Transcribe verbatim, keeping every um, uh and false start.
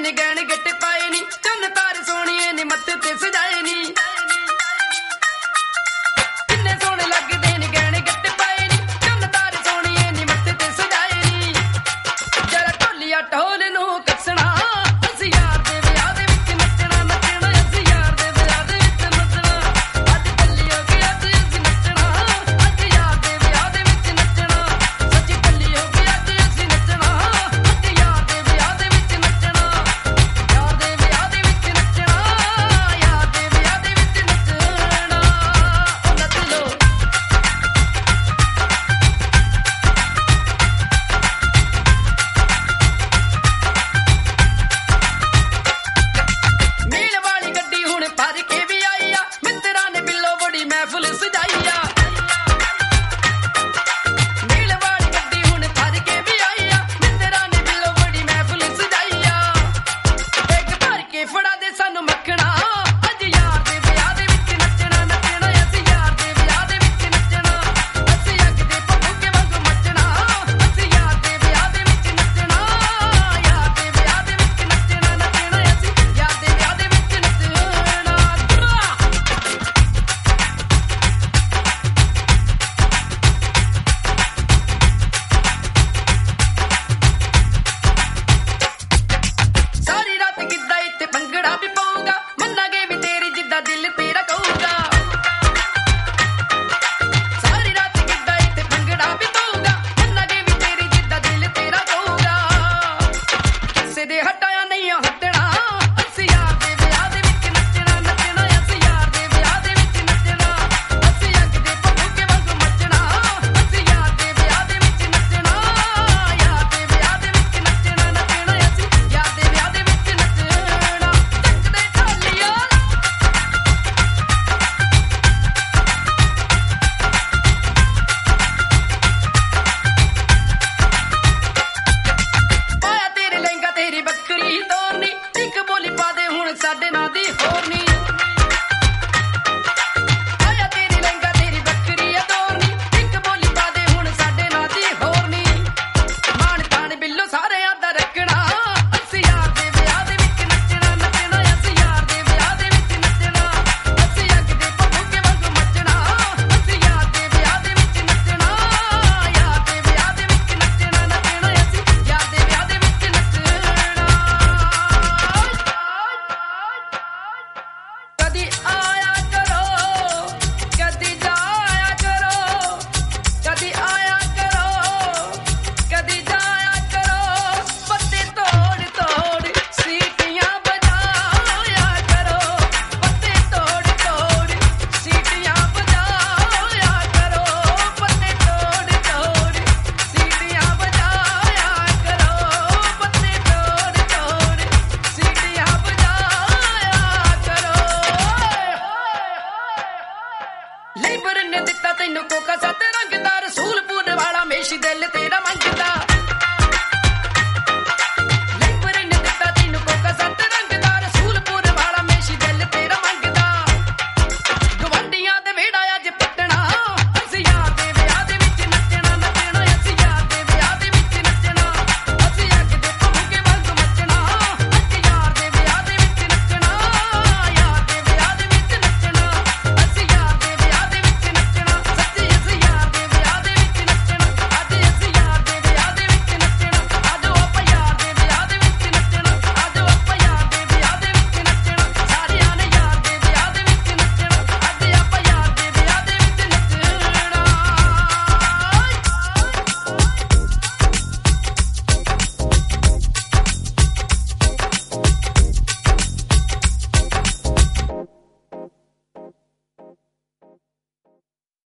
नी गहने गट्टे पाए नी चन्न तारे सोहणिए नी मत्थे ते सजाए नी किन्ने सोहणे लगदे नी गहने गट्टे पाए नी चन्न तारे सोहणिए नी मत्थे ते सजाए नी जरा ढोलिया ढोल नूं कसणा असीं यार दे विआह दे विच नੱਚਣਾ नੱਚਣਾ असीं यार दे विआह दे विच नੱਚਣਾ अज ढल्ली हो गई अज असीं नੱਚਣਾ अज यार दे विआह दे विच नੱਚਣਾ सच्ची ढल्ली हो गई अज असीं नੱਚਣਾ अज यार दे विआह दे विच नੱਚਣਾ यार दे विआह दे विच नੱਚਣਾ यार दे विआह दे विच नੱਚਣਾ ओ नੱਚ लो मील वाली गड्डी हुण भर के भी आई आ मित्तरां ने बिल्लो बड़ी महफिल सजाई आ मील वाली गड्डी हुण भर के भी आई आ मित्तरां ने बिल्लो बड़ी महफिल सजाई आ एक भर के फड़ा दे सानू मक्खणा अज यार दे विआह दे विच नੱਚਣਾ नੱਚਣਾ असीं यार दे विआह दे विच नੱਚਣਾ असीं अग दे भभूके वांगू मੱਚਣਾ असीं यार दे विआह दे विच नੱਚਣਾ यार दे विआह दे विच नੱਚਣਾ नੱਚਣਾ असीं यार दे विआह दे विच नੱਚਣਾ सारी रात गिद्दा इत्ते भंगड़ा भी पाऊंगा मन्नागे भी तेरी जिद्दा दिल तेरा कहूंगा सारी रात गिद्दा इत्ते भंगड़ा भी पाऊंगा मन्नागे भी तेरी जिद्दा दिल तेरा कहूंगा किसे दे हटाया नहीं हटना असीं यार दे विआह दे विच नੱਚਣਾ नੱਚਣਾ असीं यार दे विआह दे विच नੱਚਣਾ असीं अग दे भभूके वांगू मੱਚਣਾ असीं यार दे विआह दे विच नੱਚਣਾ यार दे विआह दे विच नੱਚਣਾ नੱਚਣਾ असीं यार दे विआह दे विच नੱਚਣਾ ਚੱਕਦੇ ਢੋਲੀਆਂ ਪਾਇਆ ਤੇਰੇ ਲਹਿੰਗਾ ਤੇਰੀ ਬੱਕਰੀ ਤੋਰਨੀ ਇੱਕ ਬੋਲੀ ਪਾ ਦੇ ਹੁਣ ਸਾਡੇ ਨਾਂ ਦੀ ਹੋਰ ਨੀ ਪਾਇਆ ਤੇਰੀ ਲਹਿੰਗਾ ਤੇਰੀ ਬੱਕਰੀ ਤੋਰਨੀ ਇੱਕ ਬੋਲੀ ਪਾ ਦੇ ਹੁਣ ਸਾਡੇ ਨਾਂ ਦੀ ਹੋਰ ਨੀ ਮਾਣ ਤਾਣ ਬਿੱਲੋ ਸਾਰਿਆਂ ਦਾ ਰੱਖਣਾ ਅਸੀਂ ਯਾਰ ਦੇ ਵਿਆਹ ਦੇ ਵਿੱਚ ਨੱਚਣਾ ਨੱਚਣਾ ਅਸੀਂ ਯਾਰ ਦੇ ਵਿਆਹ ਦੇ ਵਿੱਚ ਨੱਚਣਾ ਅਸੀਂ ਅੱਗ ਦੇ ਭਭੂਕੇ ਵਾਂਗੂ ਮੱਚਣਾ ਅਸੀਂ ਯਾਰ ਦੇ ਵਿਆਹ ਦੇ ਵਿੱਚ ਨੱਚਣਾ ਯਾਰ ਦੇ ਵਿਆਹ ਦੇ ਵਿੱਚ ਨੱਚਣਾ ਨੱਚਣਾ ਅਸੀਂ ਯਾਰ ਦੇ ਵਿਆਹ ਦੇ ਵਿੱਚ ਨੱਚਣਾ ਕਦੀ ਆਇਆ ਕਰੋ ਕਦੀ ਜਾਇਆ ਕਰੋ ਕਦੀ ਆਇਆ ਕਰੋ ਕਦੀ ਜਾਇਆ ਕਰੋ ਪੱਤੇ ਤੋੜ ਤੋੜ ਸੀਟੀਆਂ ਵਜਾਇਆ ਕਰੋ ਪੱਤੇ ਤੋੜ ਤੋੜ ਸੀਟੀਆਂ ਵਜਾਇਆ ਕਰੋ ਪੱਤੇ ਤੋੜ ਤੋੜ ਸੀਟੀਆਂ ਵਜਾਇਆ ਕਰੋ ਪੱਤੇ ਤੋੜ ਤੋੜ ਸੀਟੀਆਂ ਵਜਾਇਆ ਕਰੋ ਲੇਬਰ ਨੇ ਦਿੱਤਾ ਤੈਨੂੰ ਕੋਕਾ ਸੱਤ ਰੰਗ ਦਾ